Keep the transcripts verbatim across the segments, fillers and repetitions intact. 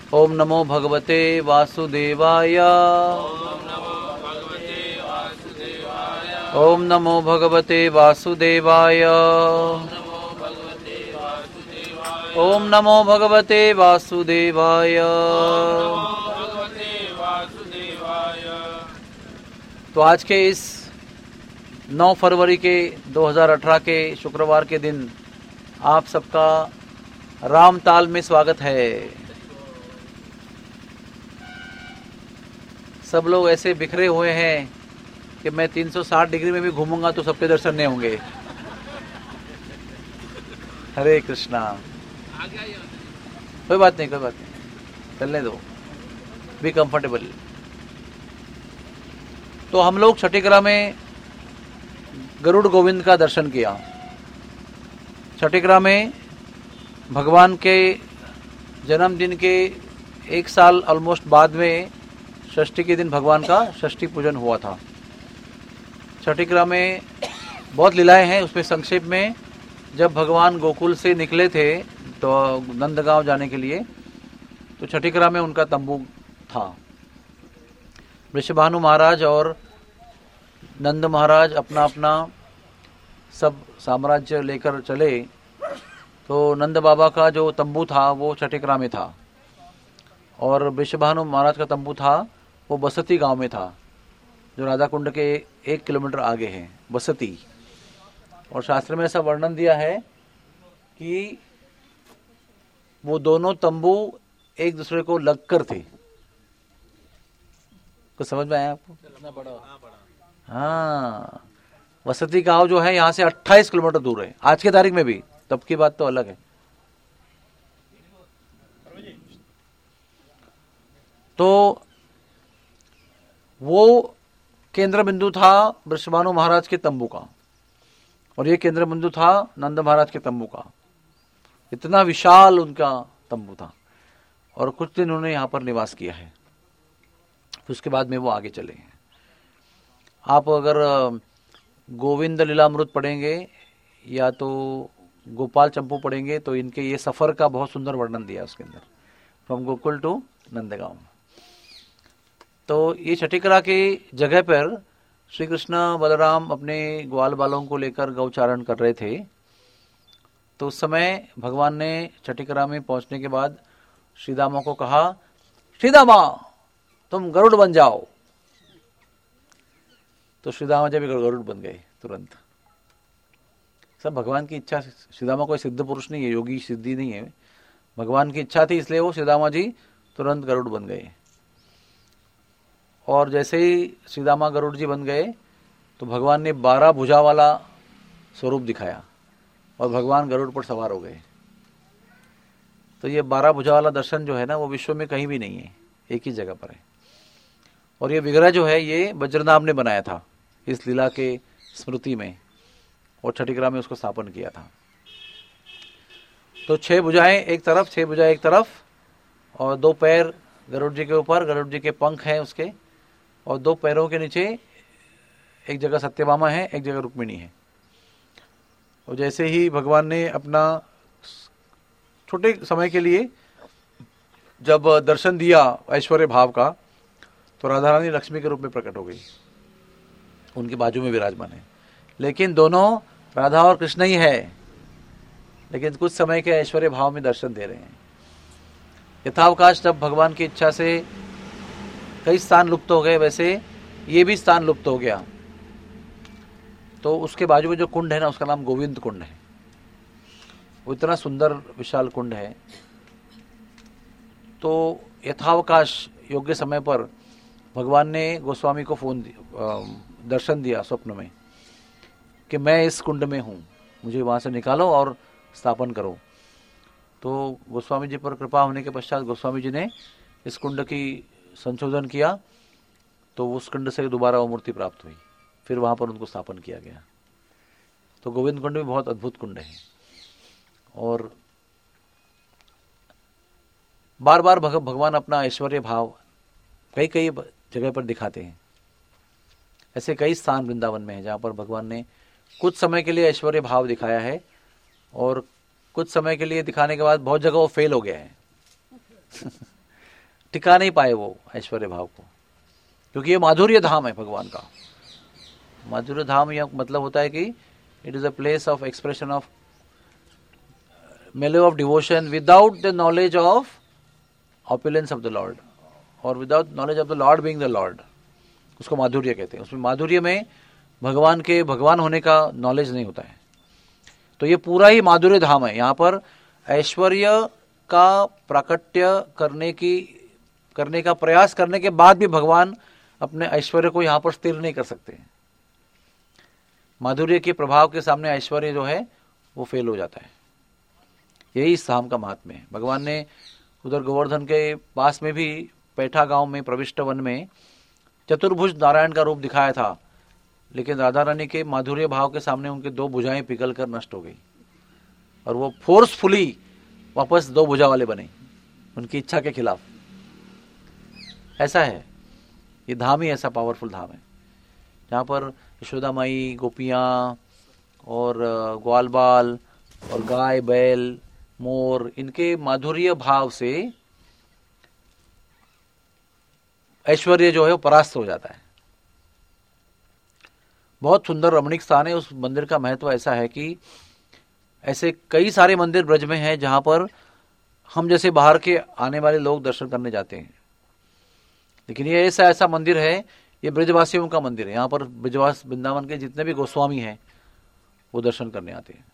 ओम नमो भगवते वासुदेवाय। ओम नमो भगवते वासुदेवाय। ओम नमो भगवते वासुदेवाय। तो आज के इस नौ फरवरी के दो हज़ार अठारह के शुक्रवार के दिन आप सबका रामताल में स्वागत है। सब लोग ऐसे बिखरे हुए हैं कि मैं तीन सौ साठ डिग्री में भी घूमूंगा तो सबके दर्शन नहीं होंगे। हरे कृष्णा। कोई बात नहीं, कोई बात नहीं, चलने दो, बी कंफर्टेबल। तो हम लोग छठीकरा में गरुड़ गोविंद का दर्शन किया। छठीकरा में भगवान के जन्मदिन के एक साल ऑलमोस्ट बाद में षष्ठी के दिन भगवान का षष्ठी पूजन हुआ था। छठीकरा में बहुत लीलाएं हैं। उसमें संक्षेप में, जब भगवान गोकुल से निकले थे तो नंदगांव जाने के लिए, तो छठीकरा में उनका तंबू था। वृषभानु महाराज और नंद महाराज अपना अपना सब साम्राज्य लेकर चले, तो नंद बाबा का जो तंबू था वो छठीकरा में था, और वृषभानु महाराज का तंबू था वो बसती गांव में था, जो राधा कुंड के एक किलोमीटर आगे है, बसती। और शास्त्र में ऐसा वर्णन दिया है कि वो दोनों तंबू एक दूसरे को लगकर थे। कुछ समझ में आया आपको? हाँ, बसती गांव जो है यहाँ से अट्ठाईस किलोमीटर दूर है आज के तारीख में भी, तब की बात तो अलग है। तो वो केंद्र बिंदु था वृषभानु महाराज के तंबू का, और ये केंद्र बिंदु था नंद महाराज के तंबू का। इतना विशाल उनका तंबू था, और कुछ दिन उन्होंने यहाँ पर निवास किया है। फिर उसके बाद में वो आगे चले हैं। आप अगर गोविंद लीलामृत पढ़ेंगे या तो गोपाल चंपू पढ़ेंगे तो इनके ये सफर का बहुत सुंदर वर्णन दिया उसके अंदर, फ्रॉम गोकुल टू नंदगांव। तो ये छठीकरा की जगह पर श्री कृष्ण बलराम अपने ग्वाल बालों को लेकर गौचारण कर रहे थे। तो उस समय भगवान ने छठीकरा में पहुंचने के बाद श्रीदामा को कहा, श्रीदामा तुम गरुड़ बन जाओ। तो श्रीदामा जब गरुड़ बन गए तुरंत। सब भगवान की इच्छा। श्रीदामा कोई सिद्ध पुरुष नहीं है, योगी सिद्धि नहीं है, भगवान की इच्छा थी, इसलिए वो श्रीदामा जी तुरंत गरुड़ बन गए। और जैसे ही श्रीदामा गरुड़ जी बन गए तो भगवान ने बारह भुजा वाला स्वरूप दिखाया और भगवान गरुड़ पर सवार हो गए। तो ये बारह भुजा वाला दर्शन जो है ना, वो विश्व में कहीं भी नहीं है, एक ही जगह पर है। और ये विग्रह जो है ये वज्रनाभ ने बनाया था इस लीला के स्मृति में, और छठीकरा में उसको स्थापन किया था। तो छह भुजाएं एक तरफ, छह भुजाएं एक तरफ, और दो पैर गरुड़ जी के ऊपर, गरुड़ जी के पंख हैं उसके, और दो पैरों के नीचे एक जगह सत्यभामा है, एक जगह रुक्मिणी है। और जैसे ही भगवान ने अपना छोटे समय के लिए जब दर्शन दिया ऐश्वर्य भाव का, तो राधा रानी लक्ष्मी के रूप में प्रकट हो गई, उनके बाजू में विराजमान है। लेकिन दोनों राधा और कृष्ण ही है, लेकिन कुछ समय के ऐश्वर्य भाव में दर्शन दे रहे हैं। यथावकाश जब भगवान की इच्छा से कई स्थान लुप्त हो गए, वैसे ये भी स्थान लुप्त हो गया। तो उसके बाजू में जो कुंड है ना, उसका नाम गोविंद कुंड है। वो इतना सुंदर विशाल कुंड है। तो यथावकाश योग्य समय पर भगवान ने गोस्वामी को फोन दर्शन दिया स्वप्न में कि मैं इस कुंड में हूँ, मुझे वहाँ से निकालो और स्थापन करो। तो गोस्वामी जी पर कृपा होने के पश्चात गोस्वामी जी ने इस कुंड की संशोधन किया, तो उस कुंड से दोबारा वो मूर्ति प्राप्त हुई, फिर वहाँ पर उनको स्थापन किया गया। तो गोविंद कुंड भी बहुत अद्भुत कुंड है, और बार बार भग, भगवान अपना ऐश्वर्य भाव कई कई जगह पर दिखाते हैं। ऐसे कई स्थान वृंदावन में है जहाँ पर भगवान ने कुछ समय के लिए ऐश्वर्य भाव दिखाया है, और कुछ समय के लिए दिखाने के बाद बहुत जगह वो फेल हो गया है। टिका नहीं पाए वो ऐश्वर्य भाव को, क्योंकि ये माधुर्य धाम है भगवान का। माधुर्य धाम यह मतलब होता है कि it is a place of expression of mellow of devotion without the knowledge of opulence of the lord और without knowledge of the lord being the lord, उसको माधुर्य कहते हैं। उसमें माधुर्य में भगवान के भगवान होने का नॉलेज नहीं होता है। तो ये पूरा ही माधुर्य धाम है। यहाँ पर ऐश्वर्य का प्राकट्य करने की करने का प्रयास करने के बाद भी भगवान अपने ऐश्वर्य को यहाँ पर स्थिर नहीं कर सकते। माधुर्य के प्रभाव के सामने ऐश्वर्य जो है वो फेल हो जाता है। यही इस धाम का महात्म्य है। भगवान ने उधर गोवर्धन के पास में भी पैठा गांव में प्रविष्ट वन में चतुर्भुज नारायण का रूप दिखाया था, लेकिन राधा रानी के माधुर्य भाव के सामने उनके दो भुजाएं पिघल कर नष्ट हो गई और वो फोर्सफुली वापस दो भुजा वाले बने, उनकी इच्छा के खिलाफ। ऐसा है, ये धाम ही ऐसा पावरफुल धाम है जहाँ पर यशोदा माई, गोपियाँ और ग्वाल बाल और गाय बैल मोर, इनके माधुर्य भाव से ऐश्वर्य जो है वो परास्त हो जाता है। बहुत सुंदर रमणीक स्थान है। उस मंदिर का महत्व ऐसा है कि ऐसे कई सारे मंदिर ब्रज में हैं जहां पर हम जैसे बाहर के आने वाले लोग दर्शन करने जाते हैं, लेकिन ये ऐसा ऐसा मंदिर है, ये ब्रजवासियों का मंदिर है। यहाँ पर ब्रजवास वृंदावन के जितने भी गोस्वामी हैं वो दर्शन करने आते हैं।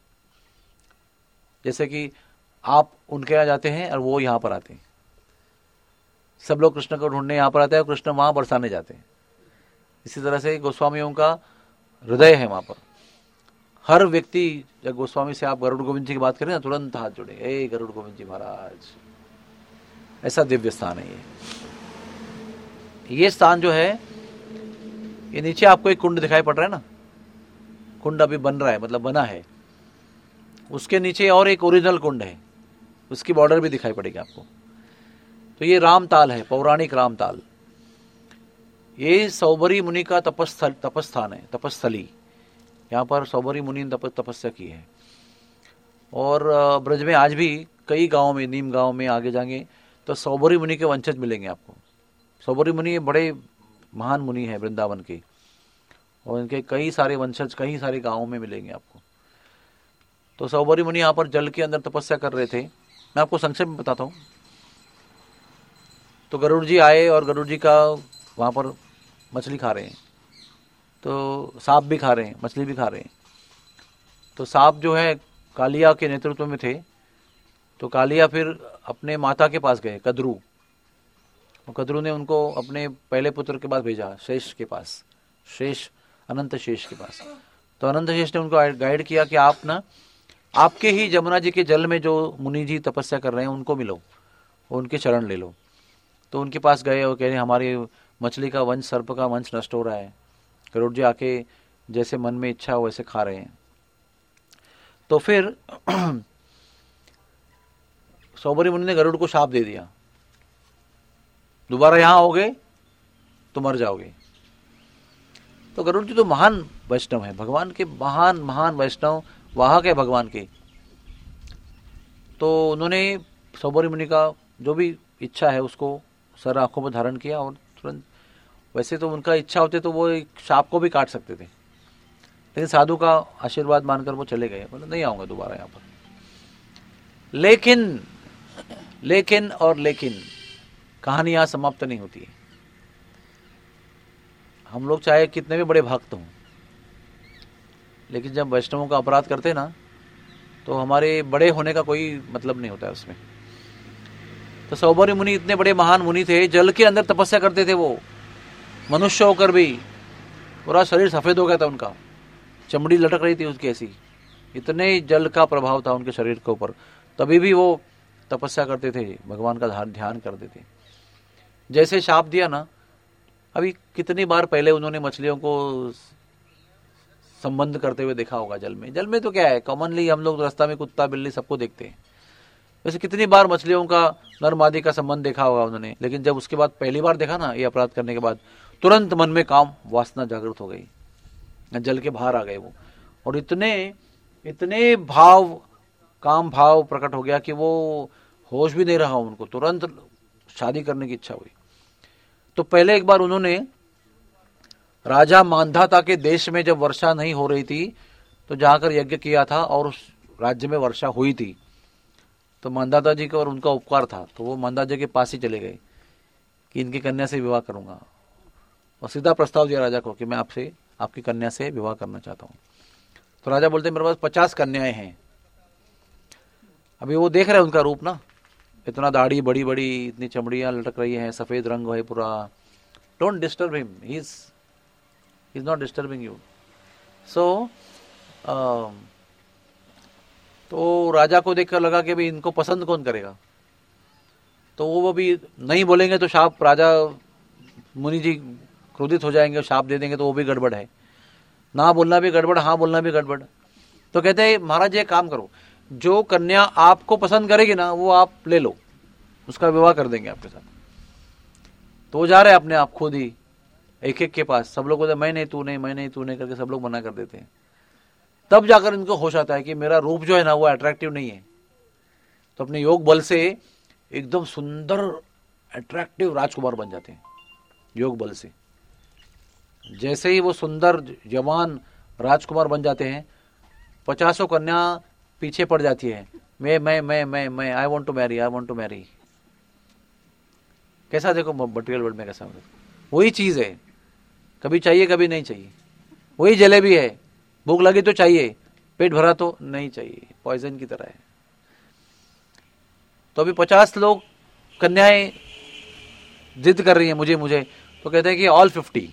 जैसे कि आप उनके यहाँ जाते हैं और वो यहाँ पर आते हैं। सब लोग कृष्ण को ढूंढने यहाँ पर आते हैं और कृष्ण वहाँ बरसाने जाते हैं। इसी तरह से गोस्वामियों का हृदय है वहाँ पर। हर व्यक्ति, जब गोस्वामी से आप गरुड़ गोविंद जी की बात करें ना, तुरंत हाथ जुड़े, ए गरुड़ गोविंद जी महाराज। ऐसा दिव्य स्थान है ये। ये स्थान जो है, ये नीचे आपको एक कुंड दिखाई पड़ रहा है ना, कुंड अभी बन रहा है, मतलब बना है। उसके नीचे और एक ओरिजिनल कुंड है, उसकी बॉर्डर भी दिखाई पड़ेगी आपको। तो ये रामताल है, पौराणिक रामताल। ये सौबरी मुनि का तपस्थल तपस्थान है, तपस्थली। यहाँ पर सौबरी मुनि ने तपस्या की है। और ब्रज में आज भी कई गांवों में, नीम गांव में आगे जाएंगे तो सौबरी मुनि के वंशज मिलेंगे आपको। सौबरी मुनि बड़े महान मुनि हैं वृंदावन के, और इनके कई सारे वंशज कई सारे गांवों में मिलेंगे आपको। तो सौबरी मुनि यहाँ पर जल के अंदर तपस्या कर रहे थे। मैं आपको संक्षेप में बताता हूँ। तो गरुड़ जी आए और गरुड़ जी का वहाँ पर मछली खा रहे हैं, तो सांप भी खा रहे हैं, मछली भी खा रहे हैं। तो सांप जो है कालिया के नेतृत्व में थे। तो कालिया फिर अपने माता के पास गए, कद्रू। और कद्रू ने उनको अपने पहले पुत्र के पास भेजा, शेष के पास, शेष अनंत शेष के पास। तो अनंत शेष ने उनको गाइड किया कि आप ना, आपके ही जमुना जी के जल में जो मुनि जी तपस्या कर रहे हैं उनको मिलो, उनके शरण ले लो। तो उनके पास गए और कह रहे हमारी मछली का वंश, सर्प का वंश नष्ट हो रहा है। गरुड़ जी आके जैसे मन में इच्छा हो वैसे खा रहे हैं। तो फिर सौबरी मुनि ने गरुड़ को शाप दे दिया, दोबारा यहां आओगे तो मर जाओगे। तो गरुड़ जी तो महान वैष्णव है, भगवान के महान महान वैष्णव, वाहक है भगवान के। तो उन्होंने सौबरी मुनि का जो भी इच्छा है उसको सर आंखों पर धारण किया और तुरंत, वैसे तो उनका इच्छा होते तो वो एक सांप को भी काट सकते थे, लेकिन साधु का आशीर्वाद मानकर वो चले गए, बोले नहीं आऊंगा दोबारा यहाँ पर। लेकिन लेकिन और लेकिन कहानी यहाँ समाप्त नहीं होती है। हम लोग चाहे कितने भी बड़े भक्त हों, लेकिन जब वैष्णवों का अपराध करते ना, तो हमारे बड़े होने का कोई मतलब नहीं होता है उसमें। तो सौबरी मुनि इतने बड़े महान मुनि थे, जल के अंदर तपस्या करते थे वो, मनुष्य होकर भी। पूरा शरीर सफेद हो गया था उनका, चमड़ी लटक रही थी उसकी ऐसी, इतने जल का प्रभाव था उनके शरीर के ऊपर। तभी भी वो तपस्या करते थे, भगवान का ध्यान करते थे। जैसे शाप दिया ना, अभी कितनी बार पहले उन्होंने मछलियों को संबंध करते हुए देखा होगा जल में। जल में तो क्या है, कॉमनली हम लोग रास्ता में कुत्ता बिल्ली सबको देखते हैं। वैसे कितनी बार मछलियों का नर मादी का संबंध देखा होगा उन्होंने, लेकिन जब उसके बाद पहली बार देखा ना ये अपराध करने के बाद, तुरंत मन में काम वासना जागृत हो गई, जल के बाहर आ गए वो। और इतने इतने भाव, काम भाव प्रकट हो गया कि वो होश भी नहीं रहा उनको, तुरंत शादी करने की इच्छा हुई। तो पहले एक बार उन्होंने राजा मांधाता के देश में जब वर्षा नहीं हो रही थी तो जाकर यज्ञ किया था और उस राज्य में वर्षा हुई थी। तो मांधाता जी का और उनका उपकार था, तो वो मांधाता जी के पास ही चले गए कि इनकी कन्या से विवाह करूंगा, और सीधा प्रस्ताव दिया राजा को कि मैं आपसे आपकी कन्या से विवाह करना चाहता हूँ। तो राजा बोलते मेरे पास पचास कन्याएं हैं। अभी वो देख रहे हैं उनका रूप ना, इतना दाढ़ी बड़ी बड़ी, इतनी चमड़ियां लटक रही हैं, सफेद रंग है पूरा। Don't disturb him, he is he is not disturbing you. So तो राजा को देखकर लगा कि भाई इनको पसंद कौन करेगा, तो वो भी नहीं बोलेंगे तो शाप, राजा मुनि जी क्रोधित हो जाएंगे, शाप दे देंगे तो वो भी गड़बड़ है, ना बोलना भी गड़बड़, हाँ बोलना भी गड़बड़। तो कहते हैं महाराज ये काम करो, जो कन्या आपको पसंद करेगी ना वो आप ले लो, उसका विवाह कर देंगे आपके साथ। तो वो जा रहे हैं अपने आप खुद ही एक एक के पास, सब लोग बोलते मैं नहीं तू नहीं मैं नहीं तू नहीं करके सब लोग मना कर देते हैं। तब जाकर इनको होश आता है कि मेरा रूप जो है ना वो अट्रैक्टिव नहीं है। तो अपने योग बल से एकदम सुंदर अट्रैक्टिव राजकुमार बन जाते हैं योग बल से। जैसे ही वो सुंदर जवान राजकुमार बन जाते हैं, पचासों कन्या पीछे पड़ जाती है, मैं मैं मैं मैं मैं I want to marry I want to marry. कैसा देखो मटेरियल वर्ल्ड में कैसा, वही चीज है, कभी चाहिए कभी नहीं चाहिए। वही जलेबी है, भूख लगी तो चाहिए, पेट भरा तो नहीं चाहिए, पॉइजन की तरह है। तो अभी पचास लोग कन्याएं जिद कर रही हैं मुझे मुझे, तो कहते हैं कि ऑल फिफ्टी।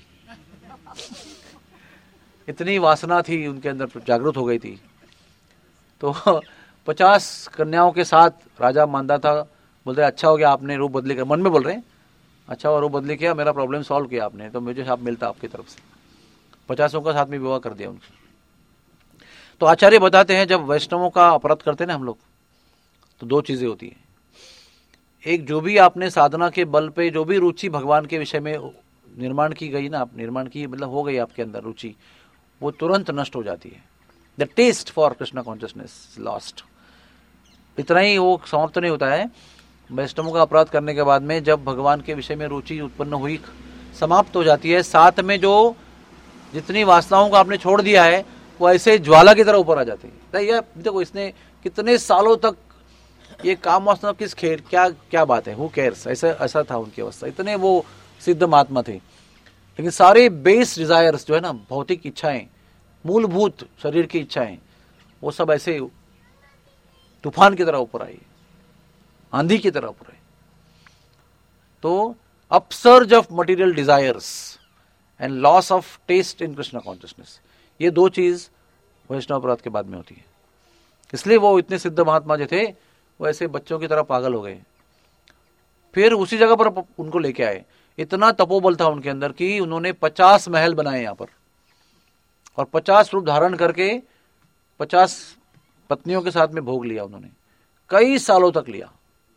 इतनी वासना थी उनके अंदर, जागृत हो गई थी। तो पचास कन्याओं के साथ राजा मांधाता बोलते अच्छा हो गया आपने रूप बदली कर, मन में बोल रहे हैं अच्छा हुआ रूप बदली किया, मेरा प्रॉब्लम सॉल्व किया आपने, तो मुझे साथ मिलता आपकी तरफ से। पचासों का साथ में विवाह कर दिया उनसे। तो आचार्य बताते हैं जब वैष्णवों का अपराध करते हैं ना हम लोग, तो दो चीजें होती है। एक, जो भी आपने साधना के बल पे जो भी रुचि भगवान के विषय में निर्माण की गई ना, आप निर्माण की मतलब हो गई आपके अंदर रुचि, वो तुरंत नष्ट हो जाती है। The taste for Krishna consciousness lost. इतना ही वो समाप्त नहीं होता है। वैष्णवों का अपराध करने के बाद में जब भगवान के विषय में रुचि उत्पन्न हुई, समाप्त हो जाती है। साथ में जो जितनी वासनाओं को आपने छोड़ दिया है वो ऐसे ज्वाला की तरह ऊपर आ जाती है। ये देखो इसने कितने सालों तक ये काम वासना किस खेर, क्या क्या बात है, हु केयर्स, ऐसा ऐसा था उनकी अवस्था। इतने वो सिद्ध महात्मा थे, लेकिन सारे बेस डिजायर्स जो है ना, भौतिक इच्छाएं, मूलभूत शरीर की इच्छाएं, वो सब ऐसे तूफान की तरह ऊपर आई, आंधी की तरह ऊपर आई। तो upsurge of material desires and loss of taste in Krishna consciousness, ये दो चीज वैष्णव अपराध के बाद में होती है। इसलिए वो इतने सिद्ध महात्मा जो थे वो ऐसे बच्चों की तरह पागल हो गए। फिर उसी जगह पर उनको लेके आए। इतना तपोबल था उनके अंदर कि उन्होंने पचास महल बनाए यहाँ पर, और पचास रूप धारण करके पचास पत्नियों के साथ में भोग लिया उन्होंने, कई सालों तक लिया।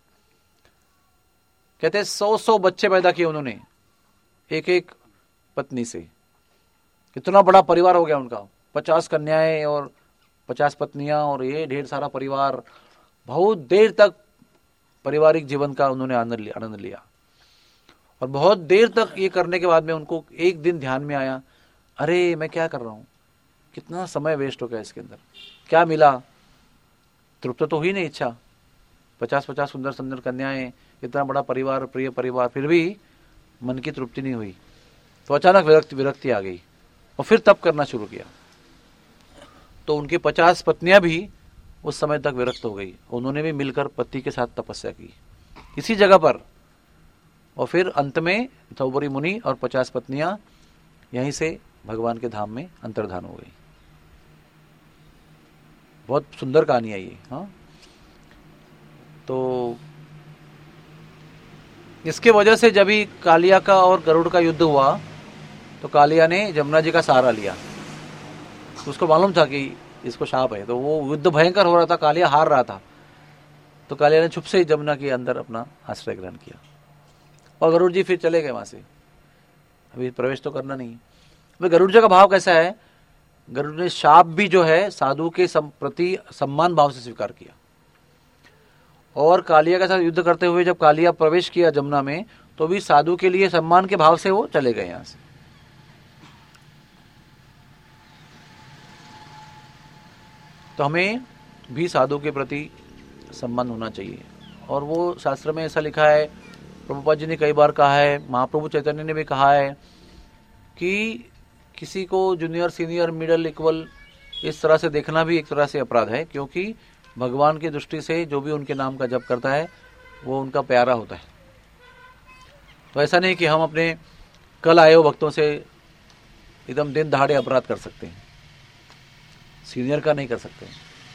कहते हैं सौ सौ बच्चे पैदा किए उन्होंने एक एक पत्नी से। इतना बड़ा परिवार हो गया उनका, पचास कन्याएं और पचास पत्नियां और ये ढेर सारा परिवार। बहुत देर तक पारिवारिक जीवन का उन्होंने आनंद लिया आनंद लिया और बहुत देर तक ये करने के बाद में उनको एक दिन ध्यान में आया, अरे मैं क्या कर रहा हूँ, कितना समय वेस्ट हो गया इसके अंदर, क्या मिला, तृप्त तो हुई नहीं इच्छा। पचास पचास सुंदर सुंदर कन्याएं, इतना बड़ा परिवार, प्रिय परिवार, फिर भी मन की तृप्ति नहीं हुई। तो अचानक विरक्ति विरक्ति आ गई और फिर तप करना शुरू किया। तो उनकी पचास पत्नियां भी उस समय तक विरक्त हो गई। उन्होंने भी मिलकर पति के साथ तपस्या की इसी जगह पर, और फिर अंत में थौबरी मुनि और पचास पत्नियां यहीं से भगवान के धाम में अंतर्धान हो गई। बहुत सुंदर कहानी है ये। हाँ, तो इसके वजह से जब ही कालिया का और गरुड़ का युद्ध हुआ तो कालिया ने जमुना जी का सहारा लिया। उसको मालूम था कि इसको शाप है, तो वो युद्ध भयंकर हो रहा था, कालिया हार रहा था। तो कालिया ने चुप से जमुना के अंदर अपना आश्रय ग्रहण किया और गरुड़ जी फिर चले गए वहां से। अभी प्रवेश तो करना नहीं। तो गरुड़ जी का भाव कैसा है, गरुड़ ने शाप भी जो है साधु के प्रति सम्मान भाव से स्वीकार किया और कालिया के साथ युद्ध करते हुए जब कालिया प्रवेश किया जमुना में, तो भी साधु के लिए सम्मान के भाव से वो चले गए यहां से। तो हमें भी साधु के प्रति सम्मान होना चाहिए। और वो शास्त्र में ऐसा लिखा है, प्रभुपाद जी ने कई बार कहा है, महाप्रभु चैतन्य ने भी कहा है कि किसी को जूनियर, सीनियर, मिडिल, इक्वल इस तरह से देखना भी एक तरह से अपराध है, क्योंकि भगवान की दृष्टि से जो भी उनके नाम का जप करता है वो उनका प्यारा होता है। तो ऐसा नहीं कि हम अपने कल आए हो भक्तों से एकदम दिन दहाड़े अपराध कर सकते हैं, सीनियर का नहीं कर सकते,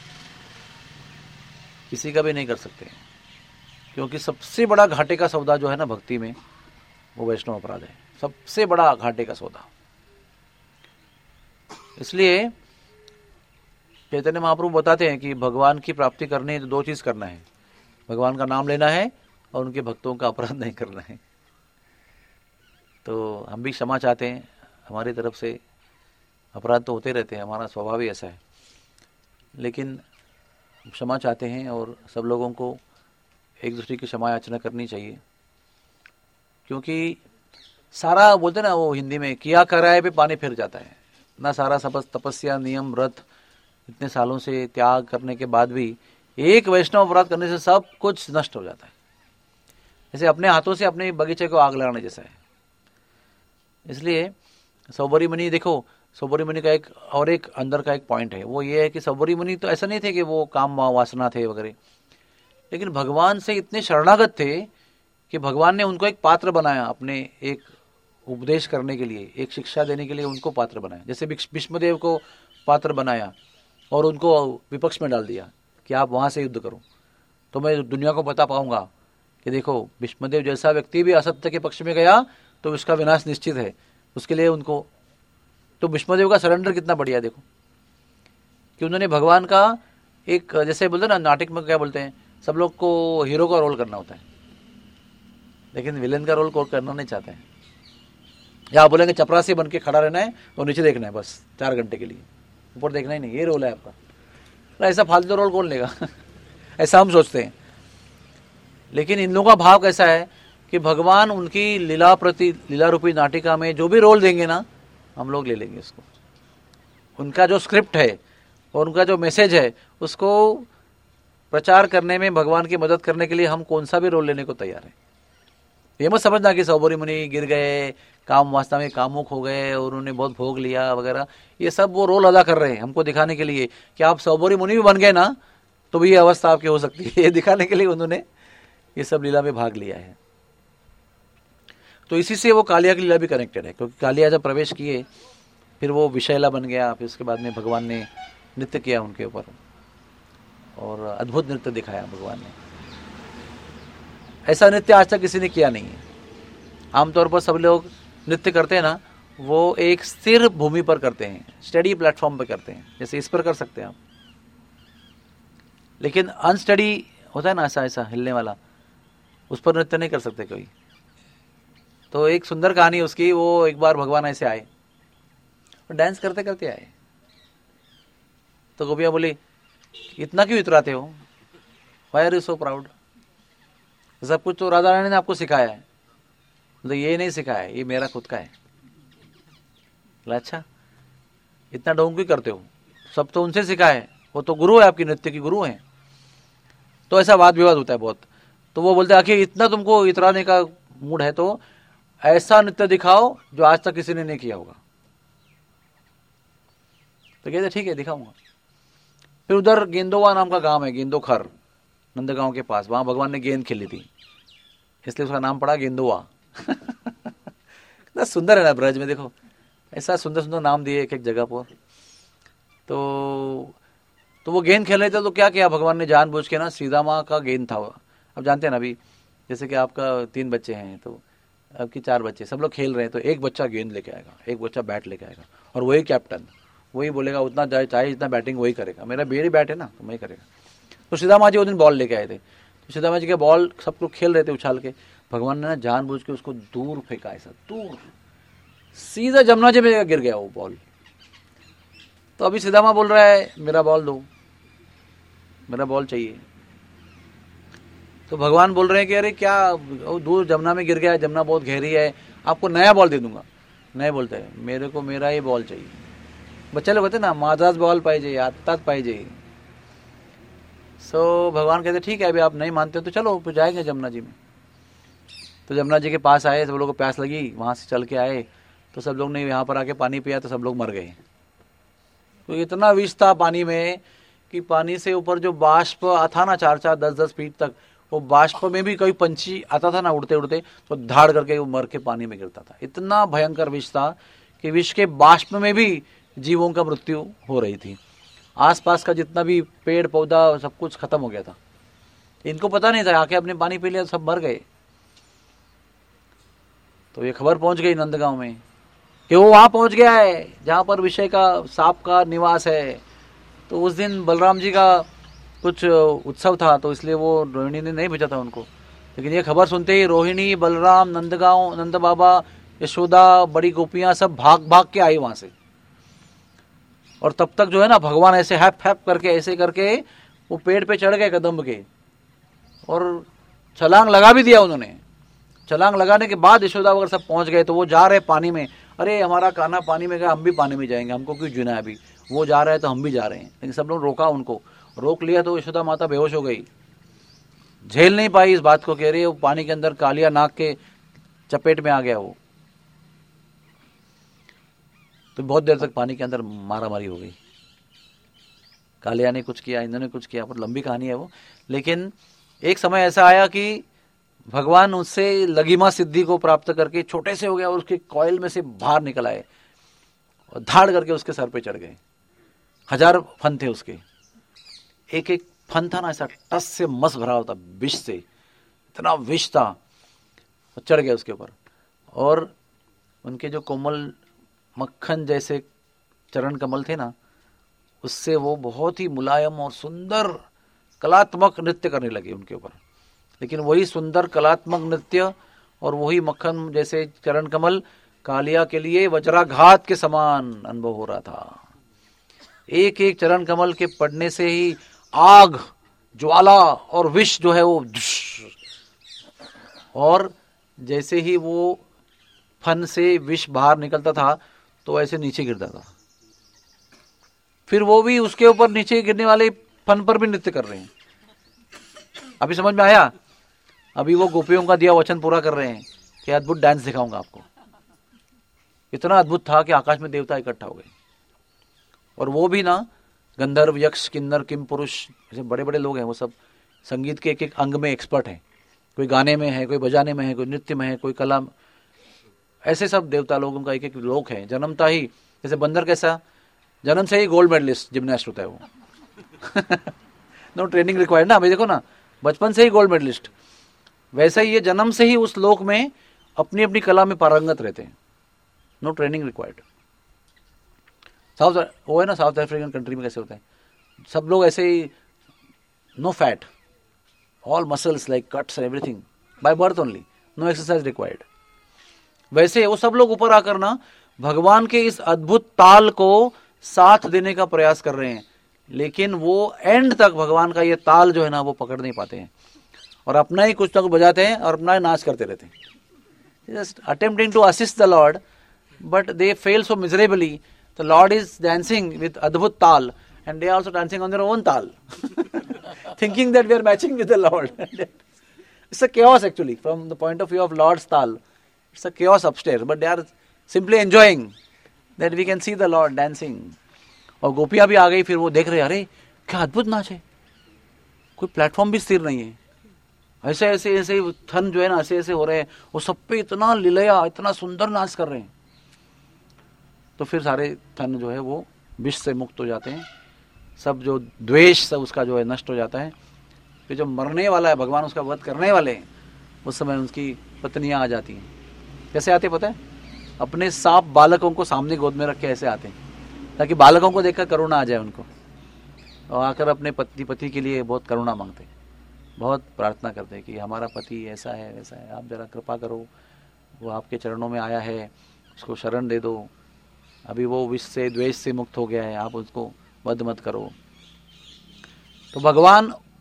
किसी का भी नहीं कर सकते, क्योंकि सबसे बड़ा घाटे का सौदा जो है ना भक्ति में, वो वैष्णव अपराध है, सबसे बड़ा घाटे का सौदा। इसलिए चैतन्य महाप्रभु बताते हैं कि भगवान की प्राप्ति करनी है तो दो चीज करना है, भगवान का नाम लेना है और उनके भक्तों का अपराध नहीं करना है। तो हम भी क्षमा चाहते हैं, हमारी तरफ से अपराध तो होते रहते हैं, हमारा स्वभाव ही ऐसा है, लेकिन क्षमा चाहते हैं और सब लोगों को एक दूसरे की क्षमा याचना करनी चाहिए। क्योंकि सारा बोलते ना वो हिंदी में, किया कराए पे पानी फिर जाता है ना। सारा तपस्या, नियम, व्रत इतने सालों से त्याग करने के बाद भी एक वैष्णव अपराध करने से सब कुछ नष्ट हो जाता है। जैसे अपने हाथों से अपने बगीचे को आग लगाने जैसा है। इसलिए सौबरी मुनि देखो, सौबरी मुनि का एक और एक अंदर का एक पॉइंट है, वो ये है कि सौबरी मुनि तो ऐसा नहीं थे कि वो काम वासना थे वगैरह, लेकिन भगवान से इतने शरणागत थे कि भगवान ने उनको एक पात्र बनाया, अपने एक उपदेश करने के लिए, एक शिक्षा देने के लिए उनको पात्र बनाया। जैसे भीष्मदेव को पात्र बनाया और उनको विपक्ष में डाल दिया कि आप वहां से युद्ध करो, तो मैं दुनिया को बता पाऊंगा कि देखो भीष्मदेव जैसा व्यक्ति भी असत्य के पक्ष में गया तो उसका विनाश निश्चित है। उसके लिए उनको, तो भीष्मदेव का सरेंडर कितना बढ़िया देखो कि उन्होंने भगवान का एक, जैसे बोलते ना नाटक में क्या बोलते हैं, सब लोग को हीरो का रोल करना होता है, लेकिन विलेन का रोल कोई करना नहीं चाहते हैं। या आप बोलेंगे चपरासी बन के खड़ा रहना है और नीचे देखना है बस चार घंटे के लिए, ऊपर देखना ही नहीं, ये रोल है आपका। ऐसा फालतू रोल कौन लेगा ऐसा हम सोचते हैं। लेकिन इन लोगों का भाव कैसा है कि भगवान उनकी लीला प्रति लीला रूपी नाटिका में जो भी रोल देंगे ना, हम लोग ले लेंगे उसको। उनका जो स्क्रिप्ट है और उनका जो मैसेज है उसको प्रचार करने में, भगवान की मदद करने के लिए हम कौन सा भी रोल लेने को तैयार है। ये मत समझना कि सौबरी मुनि गिर गए, काम वास्ता में कामुक हो गए और उन्होंने बहुत भोग लिया वगैरह, ये सब वो रोल अदा कर रहे हैं हमको दिखाने के लिए कि आप सौबरी मुनि भी बन गए ना तो भी ये अवस्था आपकी हो सकती है। ये दिखाने के लिए उन्होंने ये सब लीला में भाग लिया है। तो इसी से वो कालिया की लीला भी कनेक्टेड है, क्योंकि कालिया जब प्रवेश किए फिर वो विषैला बन गया, फिर उसके बाद में भगवान ने नृत्य किया उनके ऊपर और अद्भुत नृत्य दिखाया भगवान ने। ऐसा नृत्य आज तक किसी ने किया नहीं है। आमतौर पर सब लोग नृत्य करते हैं ना, वो एक स्थिर भूमि पर करते हैं, स्टडी प्लेटफॉर्म पर करते हैं, जैसे इस पर कर सकते हैं आप। लेकिन अनस्टडी होता है ना, ऐसा ऐसा हिलने वाला, उस पर नृत्य नहीं कर सकते कोई। तो एक सुंदर कहानी उसकी, वो एक बार भगवान ऐसे आए और डांस करते करते आए, तो गोपियां बोली इतना क्यों इतराते हो, why are you so proud, सब कुछ तो राधा रानी ने आपको सिखाया है। तो ये नहीं सिखाया है, ये मेरा खुद का है। अच्छा, इतना ढोंग क्यों करते हो, सब तो उनसे सिखाया है, वो तो गुरु है, आपकी नृत्य की गुरु हैं। तो ऐसा वाद विवाद होता है बहुत। तो वो बोलते हैं आखिर इतना तुमको इतराने का मूड है तो ऐसा नृत्य दिखाओ जो आज तक किसी ने नहीं किया होगा। तो कहते ठीक है दिखाऊंगा। फिर उधर गेंदोवा नाम का गांव है, गेंदोखर, नंदगांव के पास, वहां भगवान ने गेंद खेली थी, इसलिए उसका नाम पड़ा गेंदोवा। कितना सुंदर है ना ब्रज में, देखो ऐसा सुंदर सुंदर नाम दिए एक एक जगह पर। तो तो वो गेंद खेल रहे थे, तो क्या किया भगवान ने जानबूझ के ना, सीतामा का गेंद था। अब जानते हैं ना अभी, जैसे कि आपका तीन बच्चे हैं तो आपकी चार बच्चे, सब लोग खेल रहे हैं, तो एक बच्चा गेंद लेके आएगा, एक बच्चा बैट लेके आएगा, और वही कैप्टन, वही बोलेगा उतना चाहे जितना बैटिंग वही करेगा, मेरा मेरी बैट है ना तो वही करेगा। तो सीतामा जी वो दिन बॉल लेके आए थे, तो सीतामा जी के बॉल सब लोग खेल रहे थे उछाल के, भगवान ने ना जानबूझ के उसको दूर फेंका, ऐसा दूर, सीधा जमुना जी में गिर गया वो बॉल। तो अभी सीतामा बोल रहा है मेरा बॉल दो, मेरा बॉल चाहिए। तो भगवान बोल रहे हैं कि अरे क्या दूर जमुना में गिर गया, जमुना बहुत गहरी है, आपको नया बॉल दे दूंगा। नहीं बोलते हैं, मेरे को मेरा ही बॉल चाहिए। बच्चे लोग कहते ना माझाच बॉल पाहिजे, आत्ताच पाहिजे। सो भगवान कहते ठीक है, अभी आप नहीं मानते हो तो चलो फिर जाएंगे जमुना जी में। तो जमुना जी के पास आए, सब लोगों को प्यास लगी, वहाँ से चल के आए, तो सब लोग ने यहाँ पर आके पानी पिया तो सब लोग मर गए। तो इतना विष था पानी में कि पानी से ऊपर जो बाष्प आता ना चार चार दस दस फीट तक, वो बाष्प में भी कोई पंछी आता था ना उड़ते उड़ते तो धाड़ करके वो मर के पानी में गिरता था। इतना भयंकर विष था कि विष के बाष्प में भी जीवों का मृत्यु हो रही थी। आसपास का जितना भी पेड़ पौधा सब कुछ खत्म हो गया था। इनको पता नहीं था, आके अपने पानी पी लिया सब मर गए। तो ये खबर पहुंच गई नंदगांव में कि वो वहां पहुंच गया है जहां पर विषय का सांप का निवास है। तो उस दिन बलराम जी का कुछ उत्सव था, तो इसलिए वो रोहिणी ने नहीं भेजा था उनको। लेकिन ये खबर सुनते ही रोहिणी, बलराम, नंदगांव, नंद बाबा, यशोदा, बड़ी गोपियां सब भाग भाग के आई वहां से। और तब तक जो है ना भगवान ऐसे हैप हैप करके ऐसे करके वो पेड़ पे चढ़ गए कदम्ब के, और छलांग लगा भी दिया उन्होंने। छलांग लगाने के बाद यशोदा वगैरह सब पहुंच गए। तो वो जा रहे पानी में, अरे हमारा कान्हा पानी में गया, हम भी पानी में जाएंगे, हमको क्यों जीना है अभी, वो जा रहा है तो हम भी जा रहे हैं। लेकिन सब लोग रोका, उनको रोक लिया तो यशोदा माता बेहोश हो गई, झेल नहीं पाई इस बात को। कह रही है वो पानी के अंदर कालिया नाग के चपेट में आ गया वो। तो बहुत देर तक पानी के अंदर मारा मारी हो गई। कालिया ने कुछ किया, इन्होंने कुछ किया, पर लंबी कहानी है वो। लेकिन एक समय ऐसा आया कि भगवान उससे लघिमा सिद्धि को प्राप्त करके छोटे से हो गया और उसके कॉइल में से बाहर निकल आए और धाड़ करके उसके सर पे चढ़ गए। हजार फन थे उसके, एक एक फन था ना ऐसा टस से मस भरा होता विष से, इतना विष था, चढ़ गया उसके ऊपर। और उनके जो कोमल मक्खन जैसे चरण कमल थे ना, उससे वो बहुत ही मुलायम और सुंदर कलात्मक नृत्य करने लगे उनके ऊपर। लेकिन वही सुंदर कलात्मक नृत्य और वही मक्खन जैसे चरण कमल कालिया के लिए वज्राघात के समान अनुभव हो रहा था। एक एक चरण कमल के पड़ने से ही आग, ज्वाला और विष जो है वो, और जैसे ही वो फन से विष बाहर निकलता था तो ऐसे नीचे गिरता था। फिर वो भी उसके ऊपर नीचे गिरने वाले फन पर भी नृत्य कर रहे हैं। अभी समझ में आया? अभी वो गोपियों का दिया वचन पूरा कर रहे हैं कि अद्भुत डांस दिखाऊंगा आपको। इतना अद्भुत था कि आकाश में देवता इकट्ठा हो गए। और वो भी ना गंधर्व, यक्ष, किन्नर, किम पुरुष, ऐसे बड़े बड़े लोग हैं, वो सब संगीत के एक एक अंग में एक्सपर्ट हैं। कोई गाने में है, कोई बजाने में है, कोई नृत्य में है, कोई कला, ऐसे सब देवता लोगों का एक एक लोक है। जन्मता ही, जैसे बंदर कैसा जन्म से ही गोल्ड मेडलिस्ट जिम्नास्ट होता है वो नो ट्रेनिंग रिक्वायर्ड ना। अभी देखो ना, बचपन से ही गोल्ड मेडलिस्ट, वैसा ही ये जन्म से ही उस लोक में अपनी अपनी कला में पारंगत रहते हैं। No training required. साउथ वो है ना, साउथ अफ्रीकन कंट्री में कैसे होता है, सब लोग ऐसे ही, no fat, all muscles like cuts everything by birth only, no exercise required. वैसे वो सब लोग ऊपर आकर ना भगवान के इस अद्भुत ताल को साथ देने का प्रयास कर रहे हैं। लेकिन वो एंड तक भगवान का ये ताल जो है ना वो पकड़ नहीं पाते हैं और अपना ही कुछ ना कुछ बजाते हैं और अपना ही नाच करते रहते हैं। Just attempting to assist the lord but they fail so miserably. The Lord is dancing with Adbhut Tal and they are also dancing on their own Tal thinking that we are matching with the Lord. It's a chaos actually from the point of view of Lord's Tal. It's a chaos upstairs, but they are simply enjoying that we can see the Lord dancing. और गोपियां भी आ गई, फिर वो देख रहे, अरे क्या अद्भुत नाच है, कोई प्लेटफॉर्म भी स्थिर नहीं है, ऐसे ऐसे ऐसे थन जो है ना ऐसे ऐसे हो रहे हैं, वो सब पे इतना लीलया, इतना सुंदर नाच कर रहे हैं। तो फिर सारे थन जो है वो विष से मुक्त हो जाते हैं, सब जो द्वेष सब उसका जो है नष्ट हो जाता है। फिर जो मरने वाला है, भगवान उसका वध करने वाले हैं, उस समय उसकी पत्नियां आ जाती हैं। कैसे आते पता है? अपने सांप बालकों को सामने गोद में रख के ऐसे आते हैं ताकि बालकों को देखकर करुणा आ जाए उनको, और आकर अपने पति पति के लिए बहुत करुणा मांगते हैं, बहुत प्रार्थना करते हैं कि हमारा पति ऐसा है वैसा है, आप जरा कृपा करो, वो आपके चरणों में आया है, उसको शरण दे दो, अभी वो विष से द्वेष से मुक्त हो गया है, आप उसको वध मत करो। तो भगवान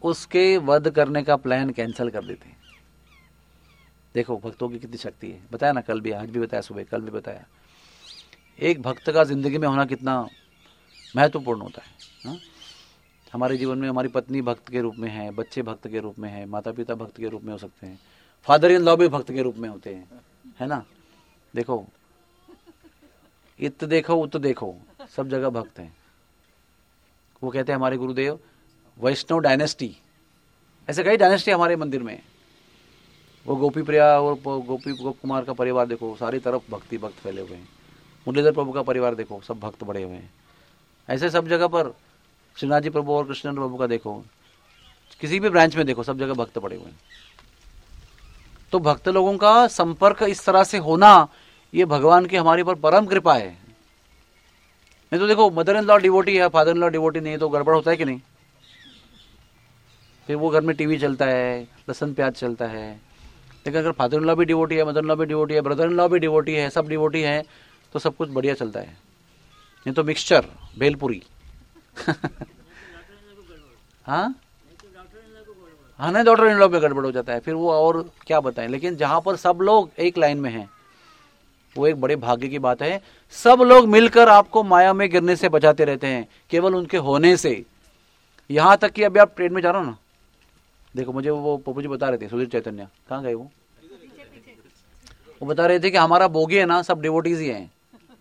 उसके वध करने का प्लान कैंसिल कर देते हैं। देखो भक्तों की कितनी शक्ति है। बताया ना कल भी, आज भी बताया, सुबह कल भी बताया। एक भक्त का जिंदगी में होना कितना महत्वपूर्ण होता है। हा? हमारे जीवन में हमारी पत्नी भक्त के रूप में है, बच्चे भक्त के रूप में है, माता पिता भक्त के रूप में हो सकते हैं, फादर इन लॉ भी भक्त के रूप में होते हैं, है ना। देखो इत देखो उत देखो, सब जगह भक्त हैं। वो कहते हैं हमारे गुरुदेव वैष्णव डायनेस्टी, ऐसे कई डायनेस्टी हमारे मंदिर में। वो गोपी प्रिया और गोपी गोप कुमार का परिवार देखो, सारी तरफ भक्ति भक्त फैले हुए हैं। मुरलीधर प्रभु का परिवार देखो, सब भक्त बड़े हुए हैं। ऐसे सब जगह पर श्रीनाथ जी प्रभु और कृष्ण प्रभु का देखो, किसी भी ब्रांच में देखो, सब जगह भक्त पड़े हुए हैं। तो भक्त लोगों का संपर्क इस तरह से होना, ये भगवान की हमारे पर परम कृपा है। नहीं तो देखो मदर इन लॉ डिवोटी है, फादर इन लॉ डिवोटी नहीं है, तो गड़बड़ होता है कि नहीं। फिर वो घर में टीवी चलता है, लहसुन प्याज चलता है। लेकिन अगर फादर इन लॉ भी डिवोटी है, मदर इन लॉ भी डिवोटी है, ब्रदर इन लॉ भी डिवोटी है, सब डिवोटी है, तो सब कुछ बढ़िया चलता है। नहीं तो मिक्सचर भेलपुरी हाँ हाँ नहीं, डॉक्टर इन लॉ में गड़बड़ हो जाता है, फिर वो और क्या बताएं। लेकिन जहां पर सब लोग एक लाइन में हैं, वो एक बड़े भाग्य की बात है। सब लोग मिलकर आपको माया में गिरने से बचाते रहते हैं, केवल उनके होने से। यहां तक कि अभी आप ट्रेन में जा रहे हो ना, देखो मुझे वो पप्पू जी बता रहे थे, सुधीर चैतन्य, कहाँ गए वो वो बता रहे थे कि हमारा बोगी है ना, सब डिवोटीज ही हैं।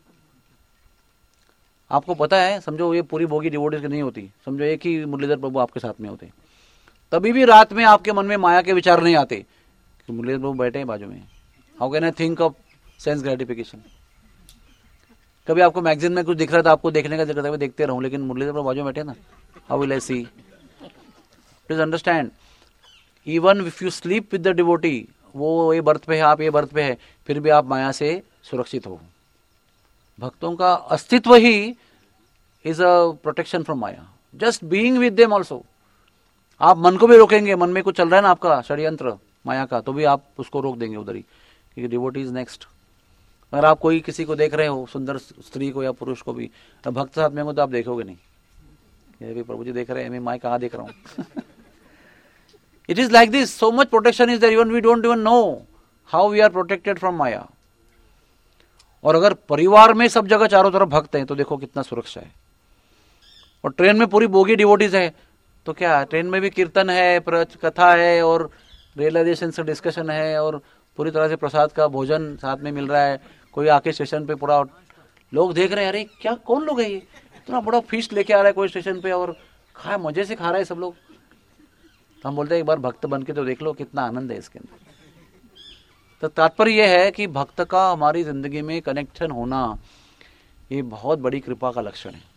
आपको पता है, समझो ये पूरी बोगी डिवोटीज की नहीं होती, समझो एक ही मुरलीधर प्रभु आपके साथ में होते, तभी भी रात में आपके मन में माया के विचार नहीं आते कि मुरलीधर प्रभु बैठे हैं बाजू में। How can I think of sense gratification. कभी आपको मैगजीन में कुछ दिख रहा था, आपको देखने का दिख रहा था, देखते रहूं, लेकिन मुरलीधर प्रभु बाजू में बैठे ना, how will I see. Please understand, even if you sleep with the devotee, वो ये बर्थ पे है, आप ये बर्थ पे है, फिर भी आप माया से सुरक्षित हो। भक्तों का अस्तित्व ही is a protection from Maya, just being with them also. आप मन को भी रोकेंगे, मन में कुछ चल रहा है ना आपका षड्यंत्र माया का, तो भी आप उसको रोक देंगे उधर ही, क्योंकि डिवोटी इज नेक्स्ट। अगर आप कोई किसी को देख रहे हो, सुंदर स्त्री को या पुरुष को भी, भक्त साथ में हो तो आप देखोगे नहीं, ये भी प्रभु जी देख रहे हैं, मैं माया कहाँ देख रहा हूँ। It is like this, so much protection is there, even we don't even know how we are protected from Maya. और अगर परिवार में सब जगह चारों तरफ भक्त हैं, तो देखो कितना सुरक्षा है। और ट्रेन में पूरी बोगी डिवोटीज है, तो क्या ट्रेन में भी कीर्तन है, कथा है, और रियलाइजेशन से डिस्कशन है, और पूरी तरह से प्रसाद का भोजन साथ में मिल रहा है। कोई आके स्टेशन पे पूरा लोग देख रहे हैं, अरे क्या कौन लोग है ये, इतना बड़ा फीस्ट लेके आ रहा है कोई स्टेशन पे, और खा मजे से खा रहा है सब लोग। तो हम बोलते हैं एक बार भक्त बन के तो देख लो कितना आनंद है इसके अंदर। तो तात्पर्य यह है कि भक्त का हमारी जिंदगी में कनेक्शन होना, ये बहुत बड़ी कृपा का लक्षण है।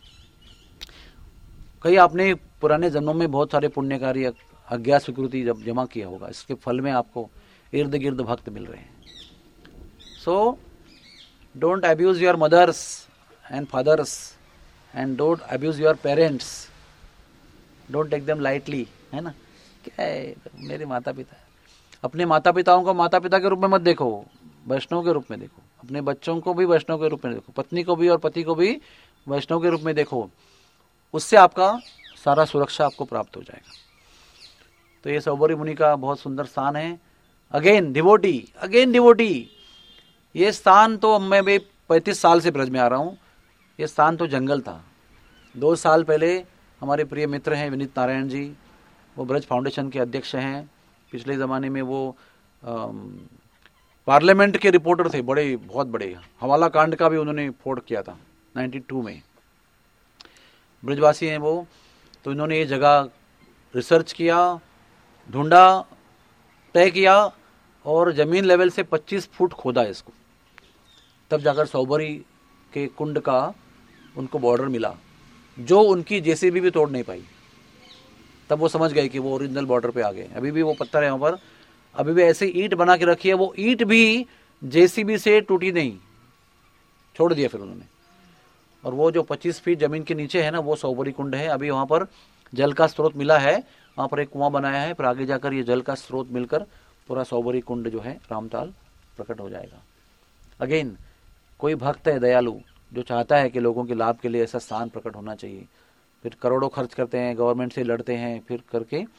कई आपने पुराने जन्मों में बहुत सारे पुण्यकारी अज्ञात स्वीकृति जब जमा किया होगा, इसके फल में आपको इर्द गिर्द भक्त मिल रहे हैं। So don't abuse your mothers and fathers and don't abuse your parents, don't take them lightly, है ना। क्या है, मेरे माता पिता, अपने माता पिताओं को माता पिता के रूप में मत देखो, वैष्णव के रूप में देखो। अपने बच्चों को भी वैष्णव के रूप में देखो, पत्नी को भी और पति को भी वैष्णव के रूप में देखो। उससे आपका सारा सुरक्षा आपको प्राप्त हो जाएगा। तो ये सौबरी मुनि का बहुत सुंदर स्थान है। Again devotee, again devotee. ये स्थान तो मैं भी पैंतीस साल से ब्रज में आ रहा हूँ। ये स्थान तो जंगल था। दो साल पहले हमारे प्रिय मित्र हैं विनीत नारायण जी, वो ब्रज फाउंडेशन के अध्यक्ष हैं। पिछले ज़माने में वो पार्लियामेंट के रिपोर्टर थे, बड़े बहुत बड़े। हवाला कांड का भी उन्होंने फोड़ किया था बानवे में। ब्रजवासी हैं वो, तो इन्होंने ये जगह रिसर्च किया, ढूंढा, तय किया, और ज़मीन लेवल से पच्चीस फुट खोदा इसको, तब जाकर सौबरी के कुंड का उनको बॉर्डर मिला, जो उनकी जेसीबी भी तोड़ नहीं पाई। तब वो समझ गए कि वो ओरिजिनल बॉर्डर पे आ गए। अभी भी वो पत्थर है वहाँ पर, अभी भी ऐसे ईंट बना के रखी है, वो ईंट भी जेसीबी से टूटी नहीं, छोड़ दिया फिर उन्होंने। और वो जो पच्चीस फीट जमीन के नीचे है ना, वो सौबरी कुंड है। अभी वहाँ पर जल का स्रोत मिला है, वहाँ पर एक कुआं बनाया है, फिर आगे जाकर ये जल का स्रोत मिलकर पूरा सौबरी कुंड जो है रामताल प्रकट हो जाएगा। अगेन कोई भक्त है दयालु जो चाहता है कि लोगों के लाभ के लिए ऐसा स्थान प्रकट होना चाहिए, फिर करोड़ों खर्च करते हैं, गवर्नमेंट से लड़ते हैं, फिर करके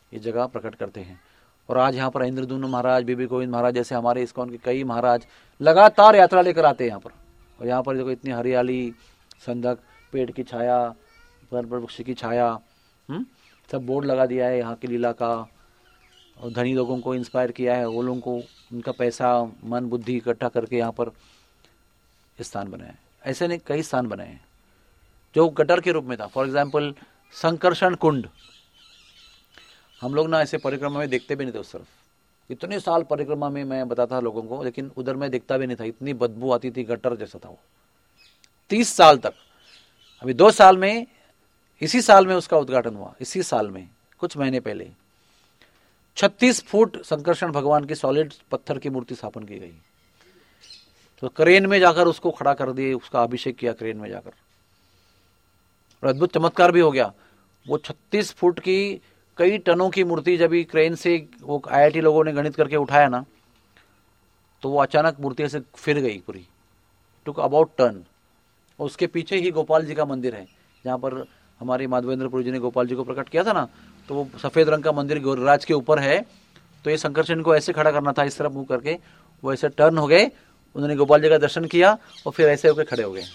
ये जगह प्रकट करते हैं। और आज यहाँ पर इंद्रदुम्न महाराज, बीबी गोविंद महाराज जैसे हमारे इस्कॉन के कई महाराज लगातार यात्रा लेकर आते हैं यहाँ पर। और यहाँ पर देखो इतनी हरियाली, संदक, पेड़ की छाया, वृक्ष की छाया, हुँ? सब बोर्ड लगा दिया है यहाँ की लीला का। और धनी लोगों को इंस्पायर किया है, वो लोगों को उनका पैसा, मन, बुद्धि इकट्ठा करके यहाँ पर स्थान बनाए। ऐसे नहीं कई स्थान बनाए हैं जो गटर के रूप में था। फॉर एग्जाम्पल संकर्षण कुंड, हम लोग ना ऐसे परिक्रमा में देखते भी नहीं थे उस तरफ। इतने साल परिक्रमा में मैं बताता था लोगों को, लेकिन उधर मैं देखता भी नहीं था, इतनी बदबू आती थी, गटर जैसा था वो। तीस साल तक, अभी दो साल में, इसी साल में उसका उद्घाटन हुआ, इसी साल में कुछ महीने पहले। छत्तीस फुट संकर्षण भगवान की सॉलिड पत्थर की मूर्ति स्थापन की गई। तो क्रेन में जाकर उसको खड़ा कर दिए, उसका अभिषेक किया क्रेन में जाकर। और अद्भुत चमत्कार भी हो गया। वो छत्तीस फुट की कई टनों की मूर्ति जब भी क्रेन से वो आई आई टी लोगों ने गणित करके उठाया ना, तो वो अचानक मूर्ति ऐसे फिर गई पूरी, टुक अबाउट टर्न। और उसके पीछे ही गोपाल जी का मंदिर है, जहाँ पर हमारे माधवेंद्रपुरी जी ने गोपाल जी को प्रकट किया था ना, तो वो सफेद रंग का मंदिर गौरराज के ऊपर है। तो ये संकर्षण को ऐसे खड़ा करना था, इस तरफ मुंह करके, वो ऐसे टर्न हो गए, उन्होंने गोपाल जी का दर्शन किया और फिर ऐसे होकर खड़े हो गए।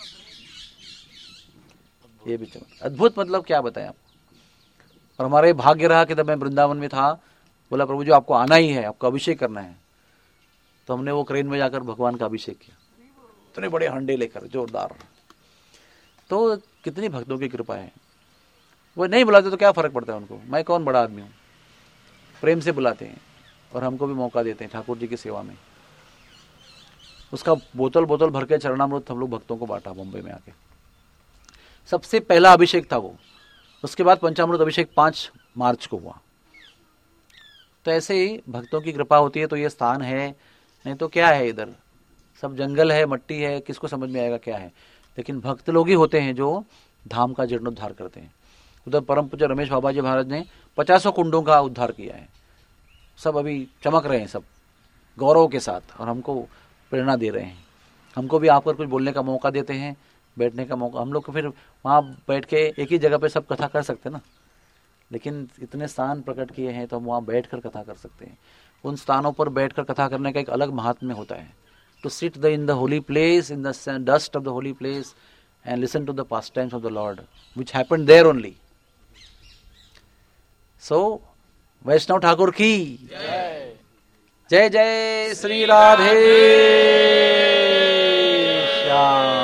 ये भी अद्भुत, मतलब क्या बताएं आप। और हमारे भाग्य रहा कि तब मैं वृंदावन में था, बोला प्रभु जी आपको आना ही है, आपको अभिषेक करना है। तो हमने वो क्रेन में जाकर भगवान का अभिषेक किया, इतने बड़े हंडे लेकर, जोरदार। तो कितनी भक्तों की कृपा है। वो नहीं बुलाते तो क्या फर्क पड़ता है उनको, मैं कौन बड़ा आदमी हूँ। प्रेम से बुलाते हैं और हमको भी मौका देते हैं ठाकुर जी की सेवा में। उसका बोतल बोतल भर के चरणामृत हम लोग भक्तों को बांटा मुंबई में आके। सबसे पहला अभिषेक था वो। उसके बाद पंचामृत अभिषेक पाँच मार्च को हुआ। तो ऐसे ही भक्तों की कृपा होती है तो ये स्थान है, नहीं तो क्या है, इधर सब जंगल है, मट्टी है, किसको समझ में आएगा क्या है। लेकिन भक्त लोग ही होते हैं जो धाम का जीर्णोद्धार करते हैं। उधर परम पूज्य रमेश बाबा जी महाराज ने पचासों कुंडों का उद्धार किया है। सब अभी चमक रहे हैं, सब गौरव के साथ, और हमको प्रेरणा दे रहे हैं। हमको भी आकर कुछ बोलने का मौका देते हैं, बैठने का मौका। हम लोग को फिर वहाँ बैठ के एक ही जगह पे सब कथा कर सकते ना, लेकिन इतने स्थान प्रकट किए हैं तो हम वहाँ बैठ कर कथा कर सकते हैं। उन स्थानों पर बैठ कर कथा करने का एक अलग महात्म्य होता है। To sit the in the holy place, in the dust of the holy place and listen to the pastimes of the Lord, which happened there only. So, Vaishnav Thakur ki jai, jai jai Sri Radhe Shyam.